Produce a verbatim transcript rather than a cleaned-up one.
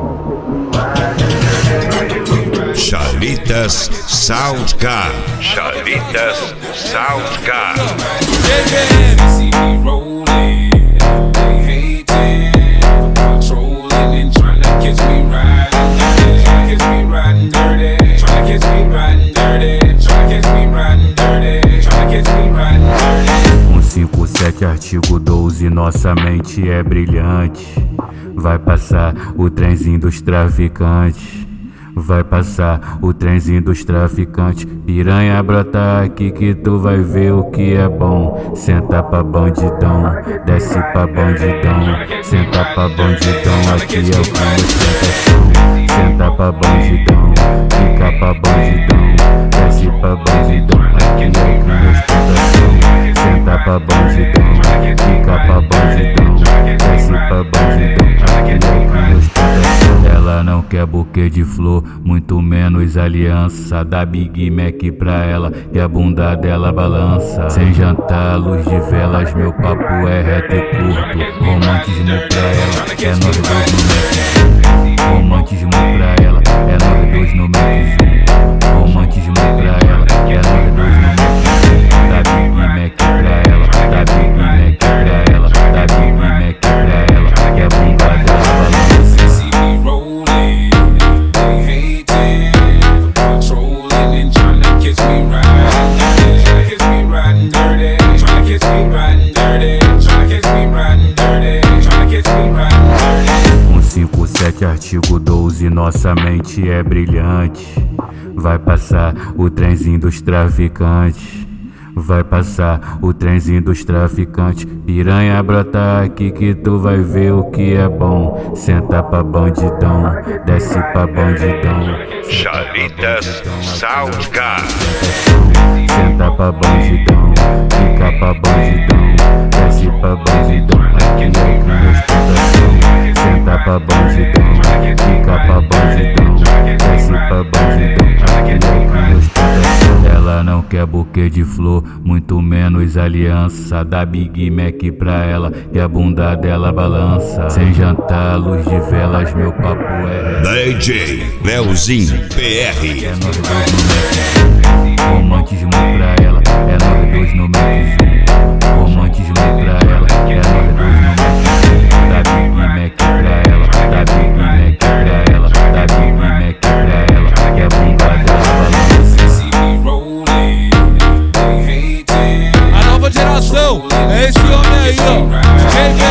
Chalitas Soundcar. Chalitas Soundcar. cinco sete artigo doze, nossa mente é brilhante. Vai passar o trenzinho dos traficantes. Vai passar o trenzinho dos traficantes. Piranha, brota aqui que tu vai ver o que é bom. Senta pra bandidão, desce pra bandidão. Senta pra bandidão, aqui é o que ostentação. Senta pra bandidão, fica pra bandidão. Desce pra bandidão, aqui é o que ostentação. Senta pra bandidão, fica pra bandidão. Desce pra bandidão, aqui é o que ostentação. Ela não quer buquê de flor, muito menos aliança. Dá Big Mac pra ela e a bunda dela balança. Sem jantar, luz de velas, meu papo é reto e curto. Romantismo pra ela, é nós dois no Mac. Romantismo pra ela, é nós dois no Mac. Romantismo pra ela, é nós dois no Mac. Dá Big Mac pra ela, dá Big Mac pra ela, dá Big Mac pra ela e a bunda dela balança. cinco sete artigo doze, nossa mente é brilhante. Vai passar o trenzinho dos traficantes. Vai passar o trenzinho dos traficantes. Piranha, brota aqui que tu vai ver o que é bom. Senta pra bandidão, desce pra bandidão. Chalitas Soundcar. Senta pra bandidão, fica pra bandidão. Desce pra bandidão, aqui é o que ostentação. Senta pra bandidão, fica pra bandidão. Desce pra bandidão, aqui é o que ostentação. Ela não quer buquê de flor, muito menos aliança. Dá Big Mac pra ela e a bunda dela balança. Sem jantar, luz de velas, meu papo é D J Leozinho P R. É nós dois no Mac. Romantismo pra ela, é nós dois no Mac. Romantismo pra ela, é nós dois no Mac. Dá Big Mac pra ela, dá Big Mac pra ela, dá Big Mac pra ela e a bunda dela balança. A nova geração, é esse homem aí, ó.